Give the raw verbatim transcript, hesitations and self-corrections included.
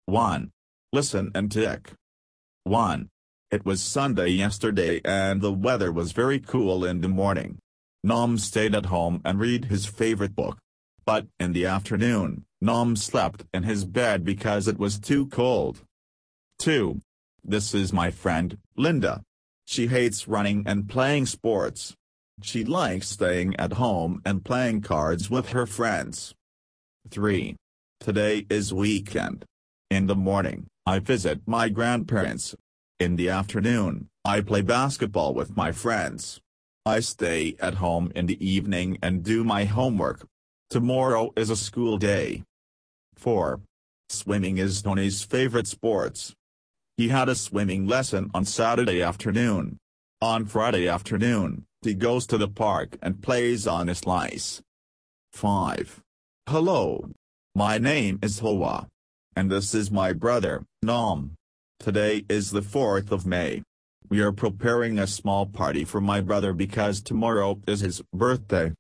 one. Listen and tick. one. It was Sunday yesterday and the weather was very cool in the morning. Nom stayed at home and read his favorite book. But in the afternoon, Nom slept in his bed because it was too cold. two. This is my friend, Linda. She hates running and playing sports. She likes staying at home and playing cards with her friends. three. Today is weekend. In the morning, I visit my grandparents. In the afternoon, I play basketball with my friends. I stay at home in the evening and do my homework. Tomorrow is a school day. four. Swimming is Tony's favorite sports. He had a swimming lesson on Saturday afternoon. On Friday afternoon, he goes to the park and plays on his ice. five. Hello. My name is Hoa. And this is my brother, Nom. Today is the fourth of May. We are preparing a small party for my brother because tomorrow is his birthday.